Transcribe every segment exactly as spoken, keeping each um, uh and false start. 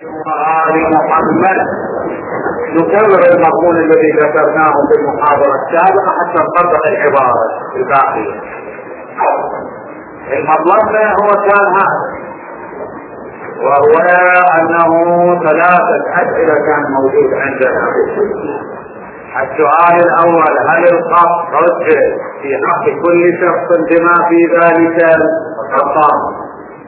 وآل محمد. نكرر المضمون الذي ذكرناه في المحاضرة السابقة حتى نطبق العبارة الباقية. المطلب هو كان هذا، وهو أنه ثلاثة أسئلة كان موجود عندنا. السؤال الأول: هل القصد حجة في حق كل شخص بما في ذلك القصد؟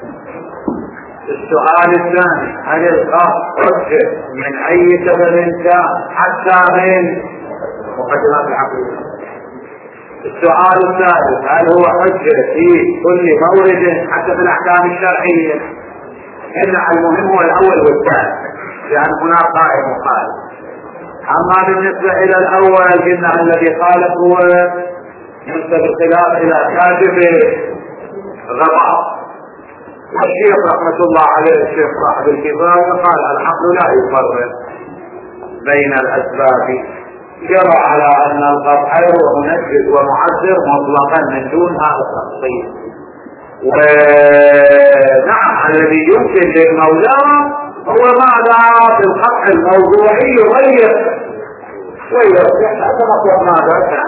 السؤال الثاني: هل القصد حجة من أي سبب كان حتى من مقدمات العقيدة؟ السؤال الثالث: هل هو حجة في كل مورد حتى في الأحكام الشرعية؟ إن المهم هو الأول والثاني، لأن هناك قائل وقائل. أما بالنسبة إلى الأول قلنا الذي قال هو ينسب الخلاف إلى كاتب غضب، والشيخ رحمة الله عليه الشيخ صاحب الكفاية قال العقل لا يفرق بين الأسباب، جرى على أن القطع هو منجد ومعذر مطلقا من دون هذا التفصيل. ونعم الذي يمكن للمولى هو ماذا في القطع الموضوعي يغير ويرجع هذا مطلب ماذا كان.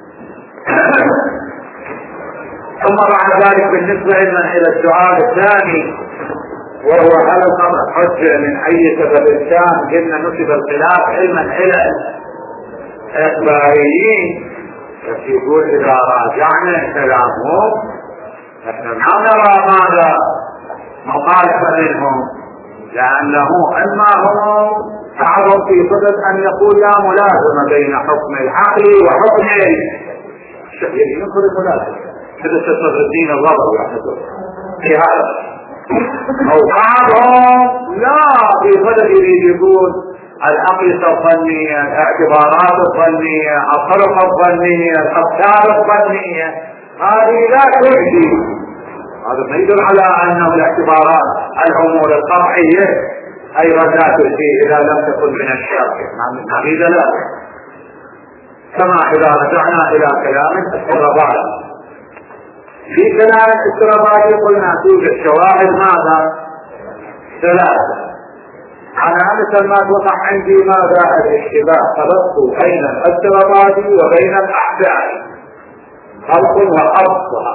ثم بعد ذلك بالنسبة لنا إلى السؤال الثاني وهو هل القطع حجة من أي سبب كان، قلنا نسب الخلاف علما إلى الإخباريين، بس يقول إذا راجعنا كلامهم نحن ما نرى ماذا مخالفة منهم، لأنه إما هم تعرض في صدد أن يقول لا ملازمة بين حكم العقل وحكم الشرعي، ينكر الملازمة هذا صدر الدين الرضوي في هذا، أو بعضهم لا في صدد يريد يقول العقل الظنية، الاعتبارات الظنية، الطرق الظنية، الأفكار الظنية، هذه لا تؤدي. هذا ما يدل على أنه الاعتبارات الأمور القطعية أيضا لا تؤدي إذا لم تكن من الشرع، هذه لا. كما إذا رجعنا إلى كلام السربالي، في كلام السربالي قلنا توجد شواهد ماذا؟ ثلاثة. أنا مثل ما توقع عندي ماذا الاشتباه خلطت بين السربالي وبين الأحباب، خلق وخلق.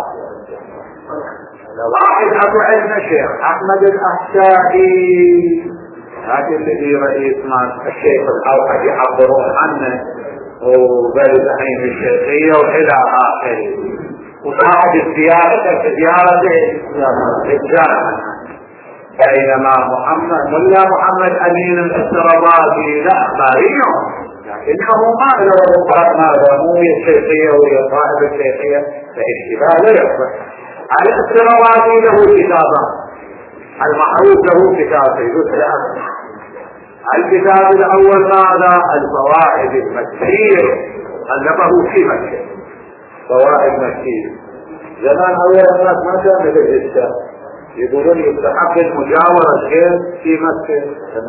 واحد أبو عندنا شيخ أحمد الأحسائي، هذا الذي رئيس ما الشيخ الأوحد يعبرون عنه وبلد عين الشيخية وإلى آخره، وصاحب الزيارة كزيارة الجامعة. بينما محمد ملا محمد أمين السربالي لا أخباريهم، لكنه ما له رفاق ماذا مو الشيخية وهي صاحب الشيخية، فاشتباه لا يصبح. السربالي له كتابان، المعروف له كتابين ثلاثة. الكتاب الأول ماذا؟ الفوائد المكية، ألفه في مكة، فوائد مكية. زمان أول الناس ما كان مثل الإسلام، يقولون يستحق المجاورة الشيء في مكة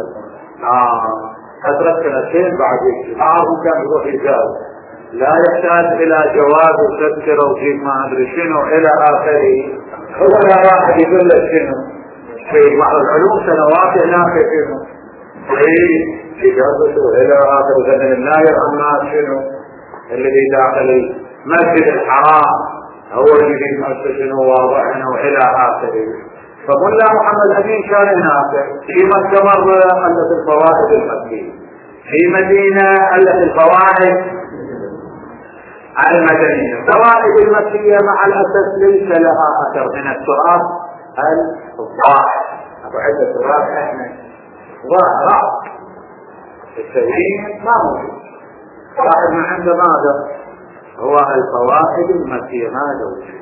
آه فترة سنتين بعد اجتماعهم كان يروح يجاوب، لا يحتاج إلى جواب وتذكرة وجيب ما أدري شنو إلى آخره. هو لا واحد يقول لك شنو في بعض العلوم سنوات هناك شنو في إجابته إلى آخر زمن الناير عما شنو الذي داخل المسجد الحرام هو الذي مؤسس شنو واضح وإلى آخره. فملا محمد أمين كان هناك في مكة مرة ألف الفوائد المكية، في مدينة ألف الفوائد المدنية. الفوائد المكية مع الأسف ليس لها أثر من التراث الظاهر، أبو عدة تراث احنا ظاهرة السليم ما موجود. واحد من عنده ماذا هو الفوائد المكية هذا وجود.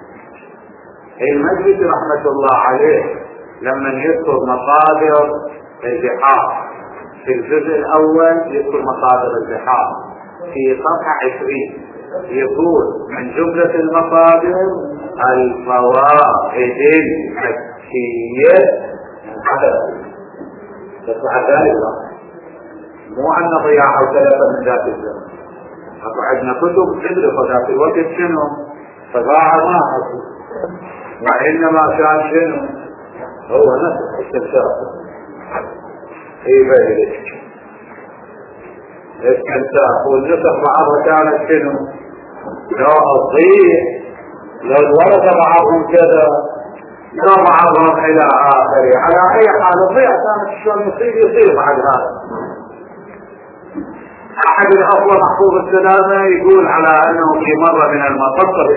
المجلس رحمة الله عليه لما يذكر مصادر البحار في الجزء الأول يذكر مصادر البحار في صفحة عشرين يقول من جملة المصادر الفوائد المكية بس بعد ذلك مو أن ضياع أو ثلاثة من ذات الزمن. أبو عندنا كتب تدرس ذات الوقت شنو فضاع ما حصل، وإنما كان شنو هو نفس الشرط. يبلش استنساخ، والنسخ بعضها كانت شنو؟ لا تضيع، لو الورثة بعضهم كذا لا بعضهم الى اخره. على اي حال تضيع كانت شلون يصير يصير بعد هذا. احد الاخوة محفوظ السلامة يقول على انه في مرة من المطر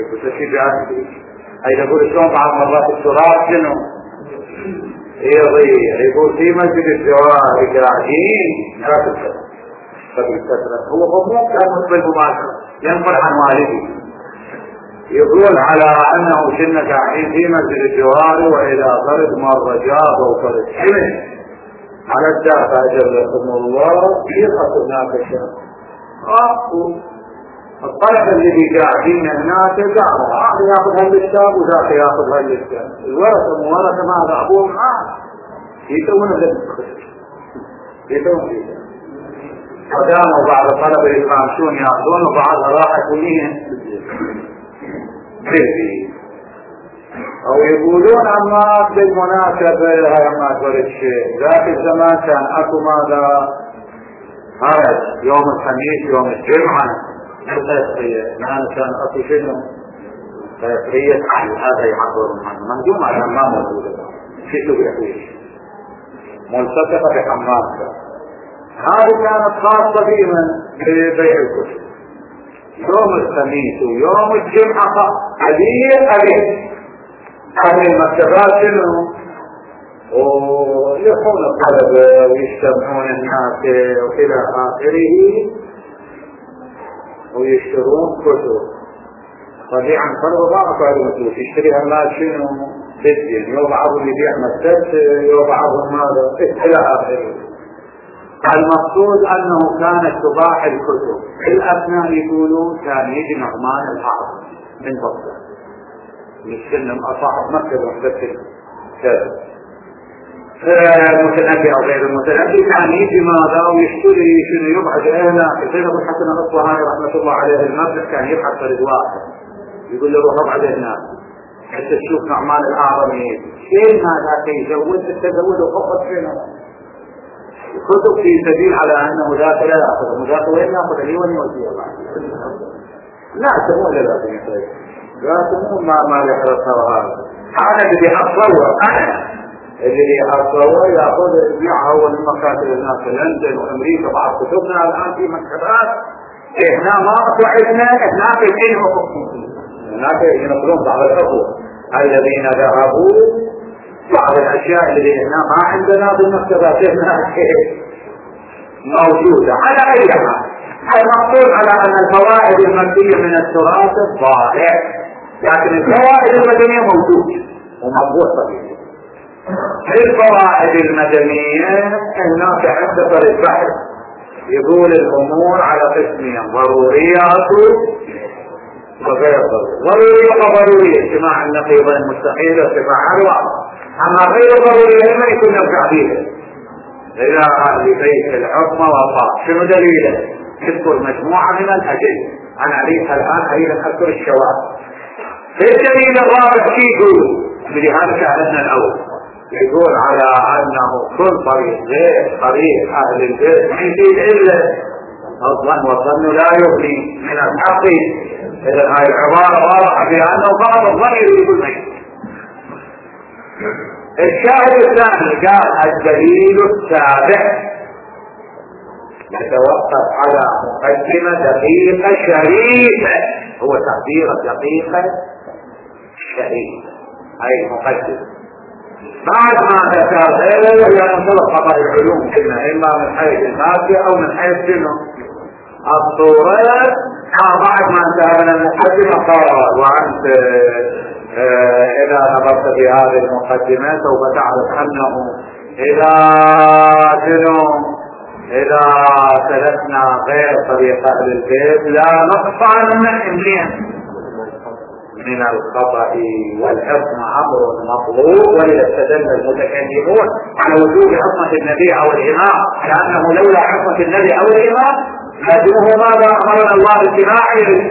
اي يقول شلون بعض مرات التراب شنو يضيع، يقول في مسجد الجوار قاعدين لا تتكلم قبل فترة، هو مضمون كان مقبل مباشرة ينقل عن والدي، يقول على انه كنا قاعدين في مسجد الجوار واذا فرد مرة جاب وفرد حمل على الدافع جلكم الله يقص هناك الشام اخو الطلبة اللي قاعدين الناس قاعدوا هذا ياخذ هالكتاب وذاك ياخذ هالكتاب، الورثة مورثة ماذا ابوه معاه يسوون ذلك يسوون قدامه بعض الطلبة يتماشون ياخذون وبعضها راحت وين بيتي او يقولون اما بالمناسبة هاي ما تقول الشيء ذاك الزمان كان اكو ماذا هذا يوم الخميس يوم الجمعة الخيرية معنا كان اكو شنو خيرية اهل هذا يعبرون عنه منجوم على ما موجودة شيء يحويش ملتقطة بحمامك. هذه كانت خاصة بمن ببيع الكتب يوم الخميس ويوم الجمعة قليل قليل أهل المكتبات شنو ويقوم الطلبة ويجتمعون الناس وإلى آخره ويشترون كتب. طبيعا فرض بعض الكتب يشتريها الناس شنو بالدين، يوم بعضهم يبيع مكتب يوم بعضهم ماذا إلى آخره. المقصود أنه كانت تباع الكتب في الأثناء يقولون كان يجي نعمان الحافظ من بغداد يسلم أصحاب مكة وحدث كذا المتنبي أو غير المتنبي كان يجي ماذا ويشتري شنو يبعث هنا سيد أبو الحسن الأصبهاني رحمة الله عليه المبلغ كان يبحث فرد واحد يقول له روح ابعد هناك حتى تشوف نعمان الأعرمي شيء هذا يزود التزود وفقط شنو كتب في سبيل على انه ذاك لا ياخذ ذاك وين ياخذ لي وين يودي الله لا تمو لا لا لا تمو ما ما يحرصها هذا انا اللي اصور انا اللي اصور ياخذ يبيعها هو من مكاتب الناس في لندن وامريكا بعض كتبنا الان في مكتبات هنا ما طلعنا هناك العلم هناك ينقلون بعض الاخوه الذين ذهبوا بعض الاشياء اللي هنا ما عندنا بالمكتبات هنا موجودة. على اي حال المقصود على ان الفوائد المادية من التراث ضائع، لكن الفوائد المدنية موجودة ومقبول طبيعي. الفوائد المدنية الناس عندها البحث يقول الامور على قسمين ضروريات وغير ضرورية. ضرورية وضرورية اجتماع النقيضين مستحيل ارتفاع الواقع، اما غير ضروري ما يكون يرجع فيه الى اهل بيت الحكمة والطاعة. شنو دليله؟ اذكر مجموعة من الادلة انا عليها الان اريد ان اذكر الشواهد. في الدليل الرابع يقول بهذا شاهدنا الاول يقول على انه كل طريق غير طريق اهل البيت ما يفيد الا الظن، والظن لا يغني من الحق. اذا هاي العبارة واضحة بانه بعض الظن يريد الميت. الشاهد الثاني قال الدليل السابع يتوقف على مقدمة دقيقة شريفة، هو تعبير دقيقة شريفة أي مقدمة بعد ما ذكر غيره ينطلق قضاء العلوم كنا إما من حيث المادة أو من حيث شنو الصورة. بعد ما انتهى من المقدمة قال وأنت آه إذا نظرت في هذه المقدمة سوف تعرف أنه إذا شنو إذا سلكنا غير طريق أهل البيت لا نقطع من من الخطأ والحكم أمر مطلوب. وليستدل المتكلمون على وجوب عصمة النبي أو الإمام لأنه لولا عصمة النبي أو الإمام لازمه ماذا أمرنا الله اتباعه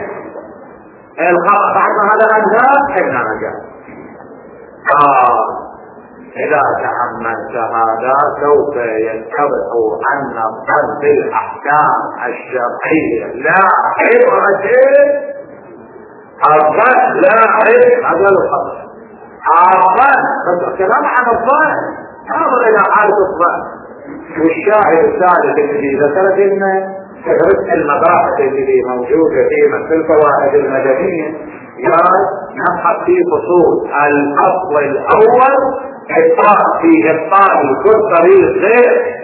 الخطأ. بعد ما هذا الأنزال حنا نجاة. آه إذا تحملت هذا سوف ينتبه أن الظن بالأحكام الشرعية لا عبرة الظن لا عبرة هذا الخطأ. الظن كلام عن الظن نظر إلى حالة الظن. والشاهد الثالث الذي ذكرت لنا فكرة المباحث اللي موجودة في الفوائد المدنية قال نبحث في فصول الأصل الأول إبطال في إبطال كل طريق غير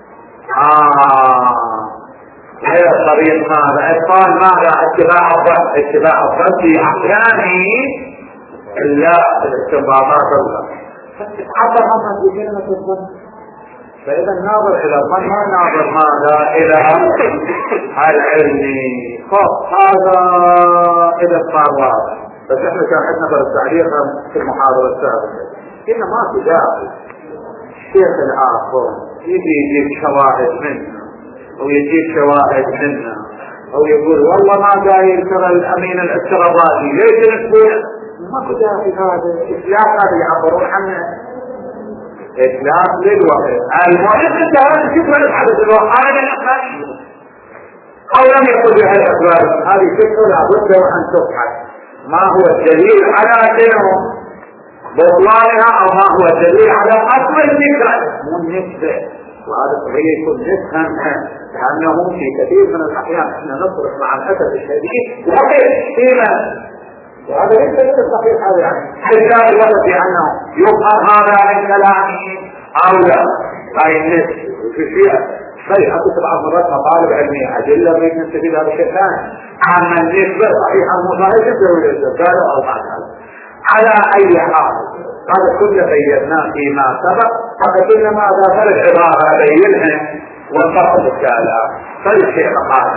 آه غير طريق ماذا إبطال ماذا اتباع الظن اتباع الظن في أحكامه إلا الاستنباطات الله فتتعبر عنها في كلمة الظن. فإذا الناظر إلى الظن ما ناظر ماذا إلى العلم خط هذا إلى الصار واضح. بس احنا كان عندنا برد تعليق في المحاضرة السابقة إنه ما في داعي الشيخ الآخر يجي يجيب شواهد منه ويجيب شواهد منه أو يقول والله ما داير ترى الأمين الافتراضي ليش نسوي ما في داعي. هذا إسلام هذا يعبرون عنه إسلام للوقت المهم أنت هذا شكرا الحدث الوقائع الأخلاق أو لم يقل بها الأخلاق هذه فكرة لابد وأن تبحث ما هو الدليل على دينهم بطلانها أو ما هو الدليل على أصل الفكرة مو النسبة. وهذا صحيح يكون نسبة لأنه في كثير من الأحيان احنا نصرف مع الأسف الشديد وقت فيما وهذا ليس صحيح هذا يعني حتى الوقت بأنه يظهر هذا من كلامه أو لا هاي النسبة في فيها صحيح أكثر بعض مرات مطالب علمية أدلة بين نستفيد هذا الشيء ثاني. أما النسبة صحيحة المصاحبة والإستفادة أو بعد هذا على أي حال هذا كله بيناه فيما سبق. هذا كله ماذا فرق عبارة بينها والفصل الكلام فرق شيء مقال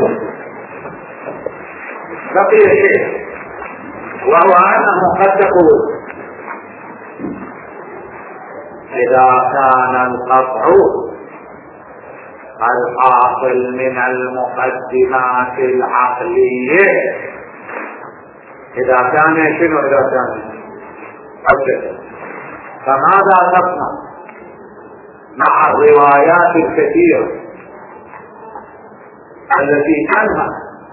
بقي شيء وهو أنه قد تقول إذا كان القطع الحاصل من المقدمات العقلية إذا كان شنو إذا كان أبدا فماذا تصنع مع الروايات الكثيرة التي تنهى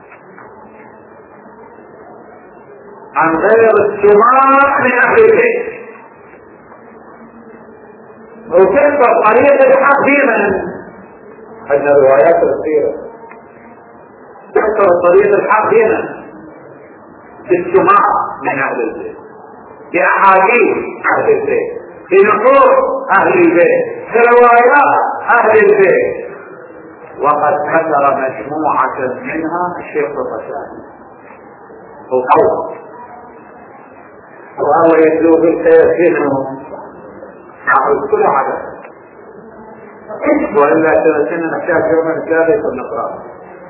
عن غير السماع من أهل البيت وكيف طريق الحق ديما أن الروايات الكثيرة تذكر طريق الحق ديما بالسماع من أهل البيت بأحاديث أهل البيت بنصوص أهل البيت بروايات أهل البيت. وقد ذكر مجموعة منها الشيخ الرسالي وقوله وهو يتلو بالخير نحو كل عدد وإلا سنة نحتاج يوما ثالث النقرأ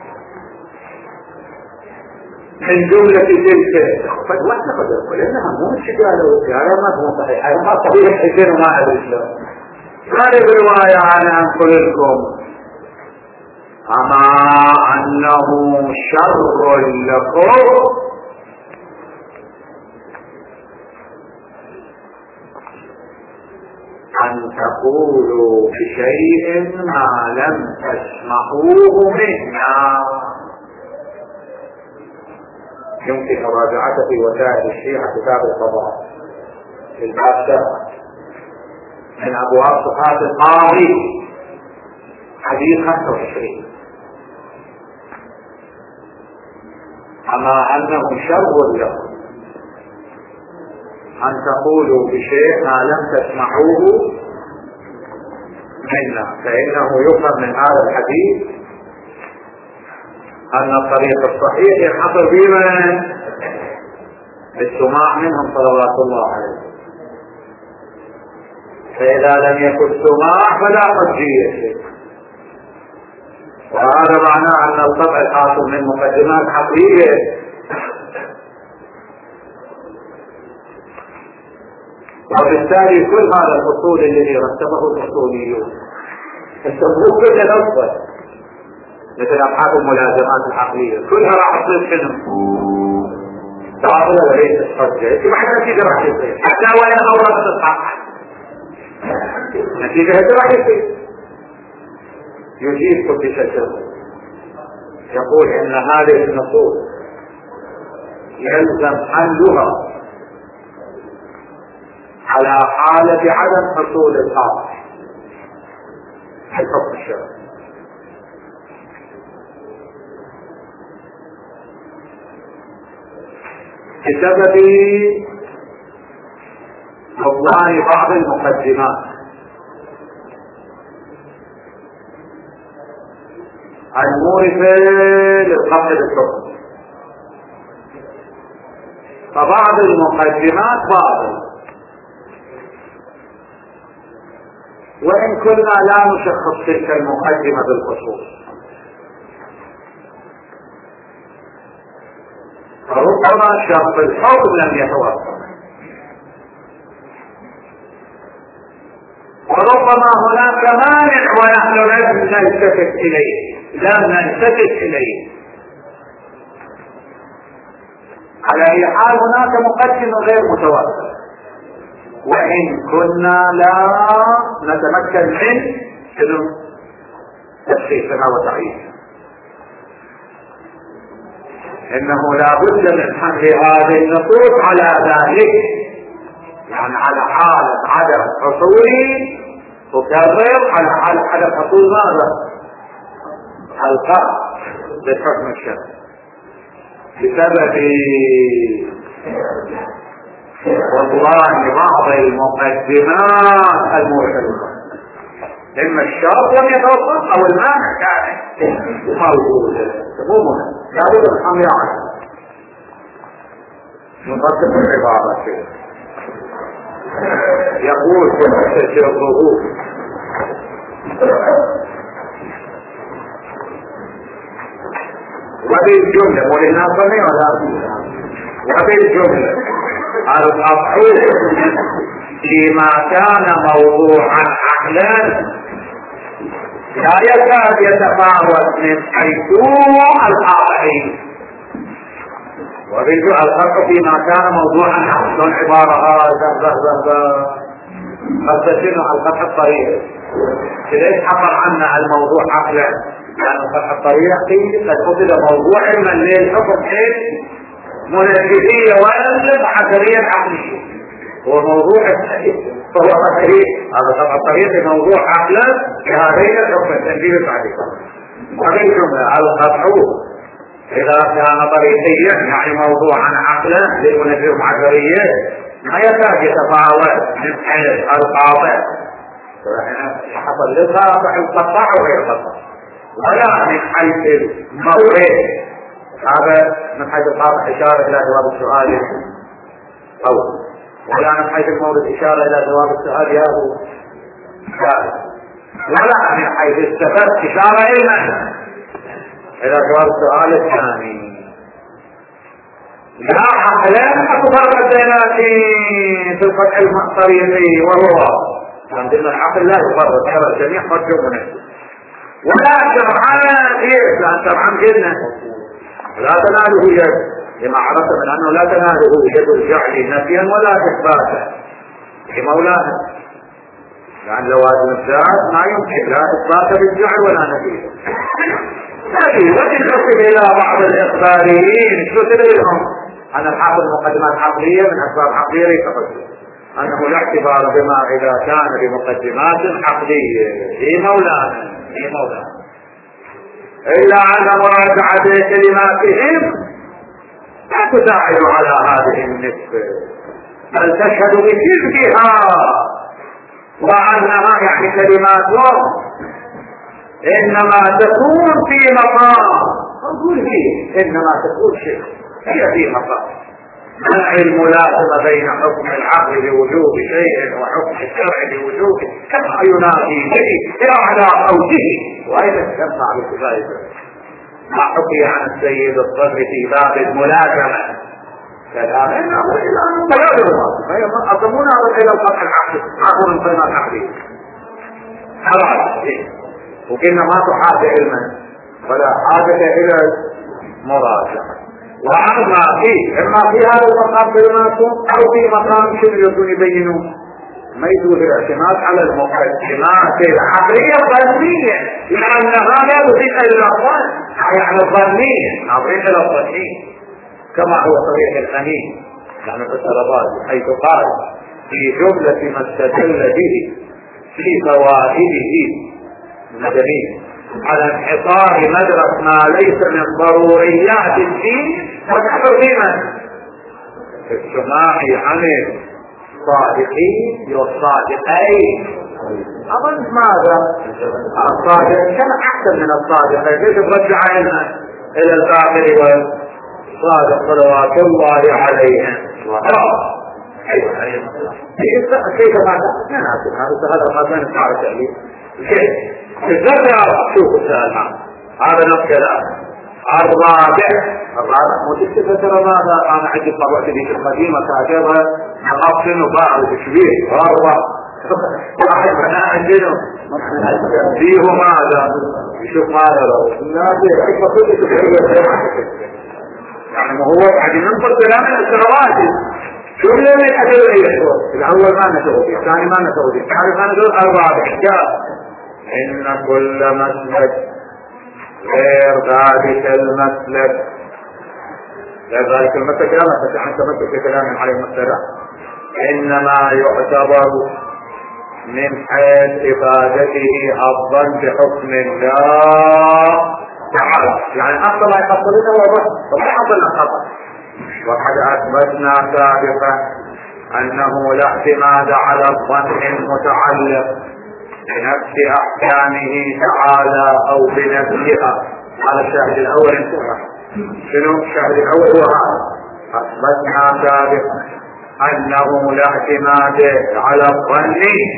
من جملة تلك واعتقد لأنها مو شجالة وكارة ما هو صحيح ما صحيح حسين وما أدري شلون هذه الرواية أنا أنقل لكم أما أنه شر لكم أن تقولوا بشيء ما لم تسمعوه منا. يمكن مراجعته في وسائل الشيعة كتاب القضاء في الباب سبعة من أبواب صفات القاضي حديث خمسة وعشرين. أما أنه شر لكم أن تقولوا بشيء ما لم تسمعوه منا، فإنه يفهم من هذا الحديث أن الطريق الصحيح ينحصر فيما بالسماع منهم صلوات الله عليه. فإذا لم يكن سماع فلا حجية، وهذا معناه أن الطبع الحاصل من مقدمات عقلية. وبالتالي كل هذا الفصول الذي رتبه الاصوليون التوضيح كله نصبه مثل أبحاث الملازمات العقلية كلها راح تصير شنو؟ تعطينا ليس الحجة بعد نتيجة راح يصير حتى وإن أورثت الحق نتيجة هذا راح يصير. يجيب قدس السر يقول ان هذه النصوص يلزم حلها على حالة عدم حصول الحق في الحكم الشرعي. بسبب بطلان بعض المقدمات المورثة للقصد بالحكم، فبعض المقدمات باطل، وإن كنا لا نشخص تلك المقدمة بالخصوص، فربما شرط الحكم لم يتوفر، وربما هناك مانع ونحن لم نلتفت إليه لم نلتفت إليه. على أي حال هناك مقدمة غير متوفر، وإن كنا لا نتمكن من شنو تشخيصها وتعيينها. إنه لا بد من حمل هذه النصوص على ذلك، يعني على حالة عدم حصول تكرر على حالة عدم حصول ماذا؟ القرض بالحكم الشرعي بسبب بطلان بعض المقدمات المرتبطة، إما الشرط لم يتوفر أو المانع كان موجود عموما لا بد من حمل عنه. نطبق العبارة كده يقول في مؤسسة الظهور وبالجملة ولنا صنع ولا وبالجملة القطع فيما كان موضوعا عقلا لا يكاد يتفاوت من حيث القاطعين. وبالجملة القطع فيما كان موضوعا عقلا عبارة هذا قد تشنع القطع الطريق ليش حفر عنا الموضوع عقلا، لأن القطع الطريقي قد قتل موضوع من للحكم حين منفذية ولا عقلية عقلية، هو موضوع فهو صحيح هذا قطع الطريقي موضوع عقلا لهذين الحكم التنفيذ بعدين. وبالجملة القطع إذا كان طريقيا يعني موضوعا عقلا للمنفذ عقلية ما يكاد يتفاوت من حيث القاطع حصل للقاطع القطع وغير القطع، ولا من حيث المورد. هذا من حيث القاطع إشارة إلى جواب السؤال أو ولا من حيث المورد إشارة إلى جواب السؤال يا أبو ولا من حيث السبب إشارة إلى إلى جواب السؤال الثاني. لا عقلا أكبر الدينات في الفتح الطريقي وهو عندنا العقل لا يفرق هذا الجميع مرجو منه، ولا شرعان إيه لأن شرعان جدا لا تناله يد لما عرفت من أنه لا تناله يد الجعل نفيا ولا إثباتا لمولانا، لأن لوازم الذات ما يمكن لا إثبات بالجعل ولا نفي. لكن وتنقسم إلى بعض الإخباريين شو تدريهم أن الحاصل مقدمات عقلية من أسباب عقلية ليس قصدي أنه لا اعتبار بما إذا كان بمقدمات عقلية في مولانا في مولانا إلا أن مراجعة كلماتهم لا تساعد على هذه النسبة، بل تشهد بكذبها وأنها يعني كلماتهم إنما تكون في مقام أقول فيه إنما تكون شيء هي في مقام منع الملازمة بين حكم العقل بوجوب شيء وحكم الشرع بوجوبه كما ينادي به على قوله وأيضا تنفع بكفاية ما حكي عن السيد الصدر في باب الملازمة كلام إنه إلى أن تغادر فهي أضمونا إلى القطع العقل عقل القيمة العقلية خلاص وكنا ما تحاجة علما ولا حاجة إلى مراجعة. وأما فيه إما في هذا المقام كلماتهم أو في مقام شنو يكون يبينون ما يجوز الاعتماد على المقدمات العقلية الظنية، لأن هذا يضيق إلى الظن، يعني الظنية نضيق إلى الظنية كما هو صريح الأمين يعني في الرباط حيث قال في جملة ما استدل به في فوائده المدنية على انحصار مدرك ما ليس من ضروريات الدين وتحريما السماع عن الصادقين والصادقين. أظن ماذا الصادق كان أحسن من الصادقين، كيف ترجع إلى الآخر والصادق صلوات الله عليهم. كيف ماذا؟ هذا ما كان يفعل تأليف كيف الزرع شوف السؤال هذا نفس كلام. الرابع الرابع متكتفة ترى ماذا أنا عندي طبعت في القديمة كاتبها نقصن وباع وتشبيه الرابع واحد احنا عندنا فيه ماذا يشوف ماذا لو يعني ما هو قاعد ينظر كلام السنوات شو اللي يحدد ايه الاول ما نتوجه الثاني ما نتوجه الثالث ما نتوجه الرابع إن كل مسلك غير ذلك المسلك غير ذلك المسلك لا مسلك عن تمسك بكلام عليه السلام إنما يعتبر من حيث إفادته الظن بحكم الله تعالى، يعني أصلا ما يحصلنا وبس وما يحصلنا خطأ. وقد أثبتنا سابقا أنه لا اعتماد على الظن المتعلق بنفس أحكامه تعالى أو بنفسها. هذا الشاهد الأول انتهى. شنو الشاهد الأول؟ هو هذا أثبتنا سابقا أنه لا اعتماد على الظن.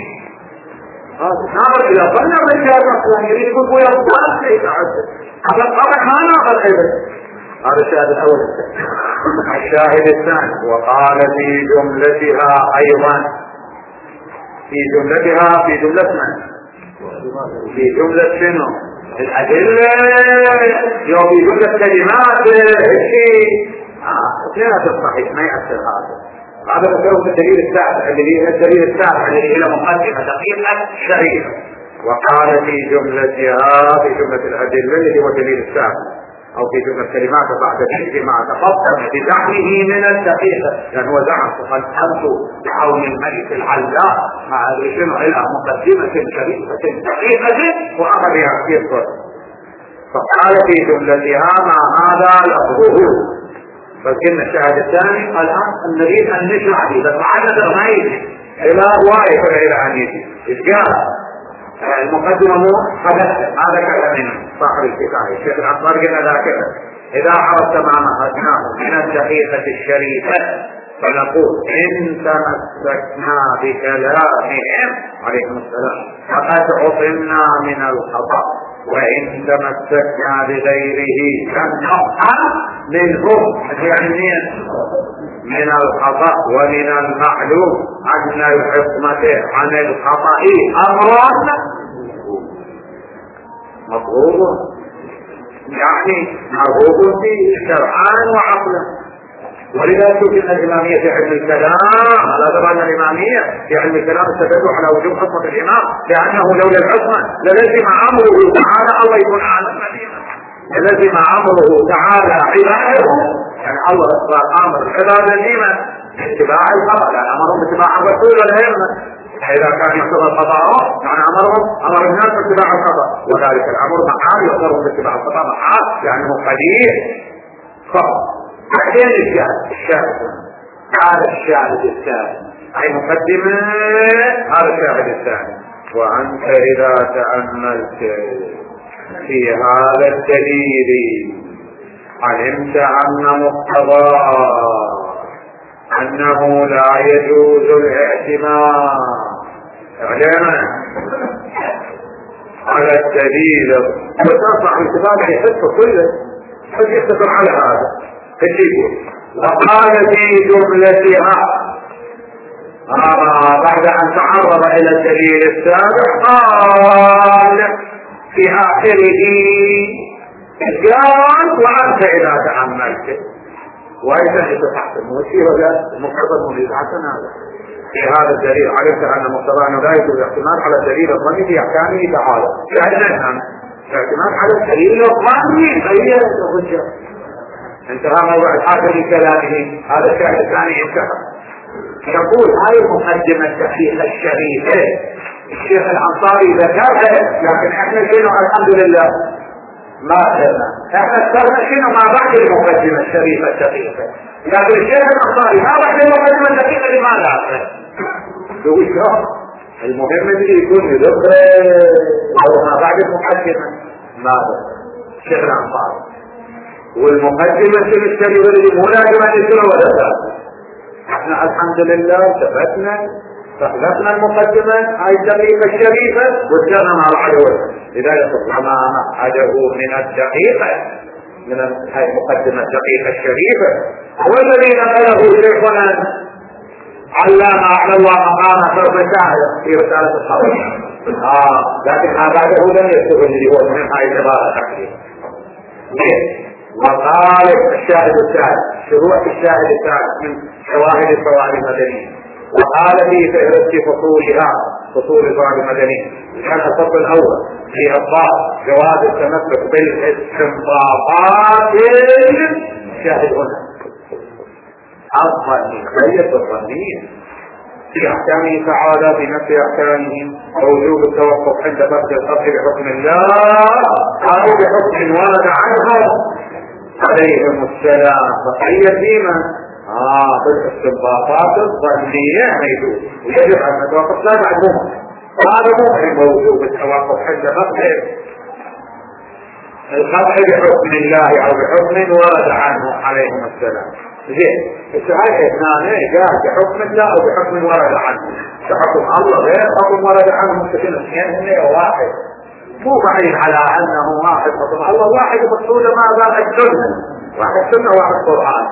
نظر إلى الظن الرجال أصلا يريد يقول يا الظن ليس عزة هذا الطبع ما نظر أيضا. هذا الشاهد الأول. الشاهد الثاني وقال في جملتها أيضا في جملتها في جملة من؟ في جملة شنو؟ الأدلة يوم في جملة كلمات الشيء لا تصحيح ما يأثر هذا. هذا هو الدليل السابع الذي الدليل السابع الذي إلى مقدمة دقيقة شريفة. وقال في جملتها في جملة الأدلة الذي هو الدليل السابع أو في جملة كلمات بعد ذلك مع تقدم بزعمه من الدقيقة، لأنه هو زعم فقد أنت بعون الملك العلاء مع الرجل إلى مقدمة شريفة دقيقة وأخذ يذكر. فقال في جملتها مع هذا لفظه. فكن الشاهد الثاني الآن نريد أن نشرح به بس معنا ما يجي إلى رواية إلى أن يجي إيش قال المقدمة مو حدث هذا كلام من صاحب الكتاب الشيخ الأكبر قال ذاكرة إذا عرفت ما مهدناه من الدقيقة الشريفة فنقول إن تمسكنا بكلامهم عليكم السلام فقد عصمنا من الخطأ وإن تمسكنا بغيره لم نقع منهم يعني من الخطأ. ومن المعلوم أن الحكمة عن الخطأ أمر مطلوب يعني مرغوب فيه شرعا وعقلا. ولذا تشوف ان الاماميه في علم الكلام لا ترى ان الاماميه في علم الكلام استدلوا على وجوب حكمه الامام لانه لولا الحكمه للزم امره تعالى الله يكون اعلم للزم امره تعالى عباده يعني الله اصبح امر العباده لمن؟ اتباع الخطا لان امرهم باتباع الرسول والائمه فاذا كان يقتضى الخطا يعني امرهم امر الناس باتباع الخطا وذلك الامر محال يقتضى باتباع الخطا محال يعني هو قدير خطا. بعدين الشاهد الشاهد هذا الشاهد الثاني أي مقدمة هذا الشاهد الثاني. وأنت إذا تأملت في هذا الدليل علمت أن مقتضاه أنه لا يجوز الاعتماد اعلم على الدليل وتنصح الاتفاق يحس كله قد يستطر على هذا. وقال في جملتها آه بعد أن تعرض إلى الدليل السابق قال في آخره قال وأنت إذا تأملت وايضا يتحسن وشيء ولا مقتضى المريد حسن هذا. في هذا الدليل علمت ان مقتضى انه لا يجوز الاعتماد على الدليل الظني في احكامه تعالى، يعني نفهم الاعتماد على الدليل الظني غير الحجه. انتهى موضوع الاخر من كلامه. هذا الشاهد الثاني انتهى. يقول هاي مقدمه التحقيق الشريفه الشيخ الانصاري ذكرها، لكن احنا شنو الحمد لله ما اخذنا، احنا اخترنا شنو ما بعد المقدمه الشريفه الدقيقه، لكن الشيخ الانصاري ما بعد المقدمه الدقيقه لماذا اخذ؟ يقول شو المهم اللي يكون يذكر او ما بعد المقدمه ماذا؟ الشيخ الانصاري والمقدمه الشريفه اللي مو لازم ان يكون ولا لا. احنا الحمد لله ثبتنا فخلقنا المقدمة هاي الدقيقة الشريفة وجرنا مع العدو، لذلك وما معده من الدقيقة من هاي المقدمة الدقيقة الشريفة هو الذي نقله شيخنا علامة على الله مقامة فرصة في رسالة الخبر. آه لكن ما بعده لم يكتب اللي هو من هاي العبارة التحرير. وقال الشاهد الثالث شروع الشاهد الثالث من شواهد الفوائد المدنية، وقال في فهرست فصولها فصول الفوائد المدنية كان الفصل الاول في اطلاق جواز التمسك بالاستنباطات الشاهد هنا الظني غير الظنية في احكامه تعالى في نفس احكامه ووجوب التوقف عند فرض القبض بحكم الله او بحكم ورد عنهم عليهم السلام. فقيل فيما اه بالاستنباطات الظنية يجوز ويجب ان نتوقف لا بعد مهم، هذا مهم موجود التوقف عند فرض القبض بحكم الله او بحكم ورد عنه عليهم السلام. زين السؤال هنا جاء بحكم الله او بحكم ورد عنه، حكم الله غير حكم ورد عنه مستقل اثنين هنا واحد، مو بعيد على انه واحد حكم الله واحد مقصود ماذا السنه، واحد سنه واحد قران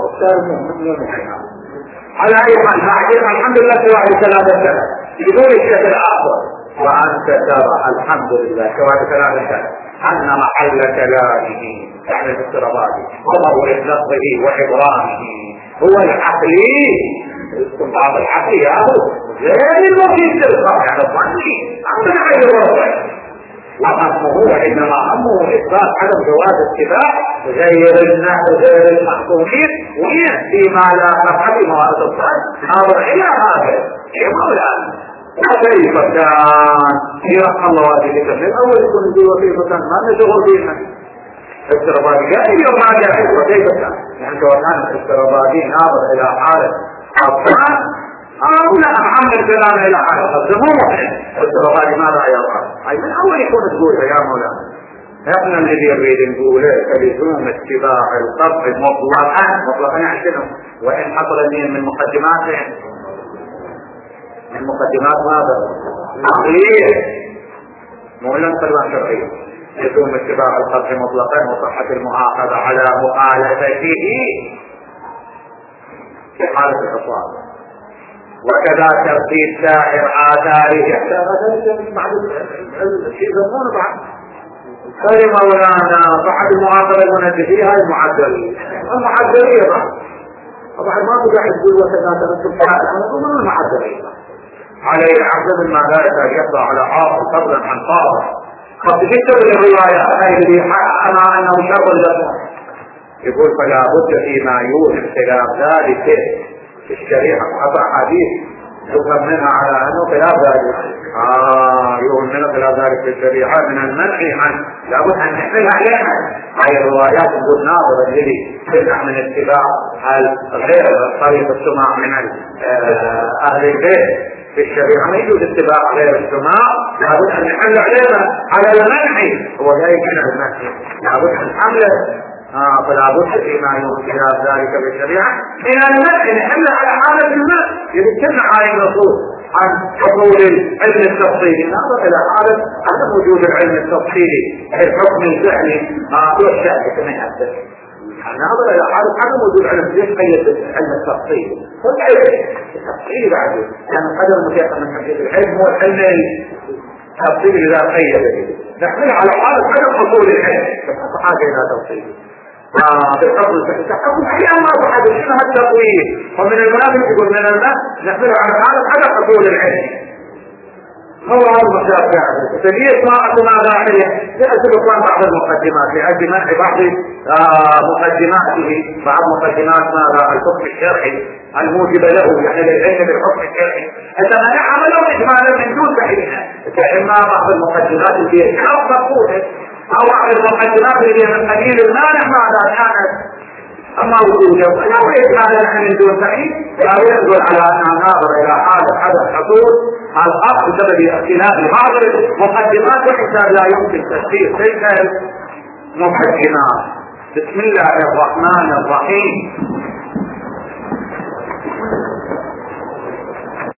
على اي حال بعدين الحمد لله سواء ثلاثه سنه يقول الشيخ الاخر وانت ترى الحمد لله سواء ثلاثه سنه ان محل كلامه يعني الاضطرابات وضع لفظه وعبرانه هو العقلي الاستنباط العقلي هذا غير المفيد للخطا يعني الظني عقل غير الوضع، وهمه وانما همه اثبات عدم جواز اتباع غير الناس غير المحكومين وياتي ما لا نفعل مواد الظن ناظر الى هذا يا مولانا وكيف كان يرحم الله والديك من اول يكون ذي وكيف كان ما نشغل بينا السربادي جاء اليوم ما جاء وكيف كان يعني لو كان السربادي ناظر الى حاله الظن او لا محمد كلام الى حاله الظنون السربادي ماذا يرى اي من اول يكون تقول يا مولانا احنا الذي يريد نقوله فلزوم اتباع القطع مطلقا مطلقا يعني شنو وان حصل من مقدماته من مقدمات ماذا عقليه مو لم تكن شرعيه لزوم اتباع القطع مطلقا وصحه المؤاخذه على مخالفته في حاله الاصابه وكذا ترتيب سائر آثاره يحتاج بعد الشيء يسمونه بعد خير مولانا بعد المعاقبة المنزهية هاي المعدل المعدلية بعد وبعد ما تقع تقول وكذا ترتيب سائر من المعدلية عليه العبد ما ذلك يقضى على عاصر فضلا عن طاهر قد تكتب الرواية هاي اللي أنا أنه شر لكم يقول فلا بد فيما يوهم خلاف ذلك الشريعة قطع حديث يفهم منها على أنه خلاف ذلك آه يفهم منها خلاف ذلك في الشريعة من المنع عن لابد أن نحمل عليها هاي الروايات نقول ناظرة الذي تمنع من اتباع غير طريق السماع من أهل البيت في الشريعة ما يجوز اتباع غير السماع لابد أن نحمل عليها على المنع هو لا يمكن المنع لابد أن نحمله آه فلا بد فيما يمكن ذلك بالشريعة إلى المنع نحل على حالة المنع يمكن على النصوص عن حصول العلم التفصيلي نظر إلى حالة عدم وجود العلم التفصيلي الحكم الفعلي آه والشأن كما يحدث نظر إلى حالة عدم وجود العلم التفصيلي العلم التفصيلي والعلم التفصيلي بعده كان قدر متيقن من حديث العلم هو العلم التفصيلي إذا قيد به نحن على حالة عدم حصول العلم حاجة إلى تفصيلي بالحكم الصحيح حكم احيانا ما صح شنو هالتطويل ومن المنافق يقول من الناس نحمله على هذا هذا حصول العلم هو هذا المسار فعلا تبيه ما أكون داعية لأجل كان بعض المقدمات لأجل منع بعض مقدماته بعض مقدمات ماذا الحكم الشرعي الموجب له يعني للعلم بالحكم الشرعي إذا منعها ولو إجمالا من دون تحريمها كإما بعض المقدمات اللي هي شرط مفقودة أو بعض المقدمات اللي هي من قبيل المانع ماذا كانت أما وجوده ولو إجمالا من دون تحريم لا يدل على أنها ناظر إلى حالة حدث حصول الأصل بسبب اختلاف بعض المقدمات وحتى لا يمكن تشخيص تلك المقدمات. بسم الله الرحمن الرحيم.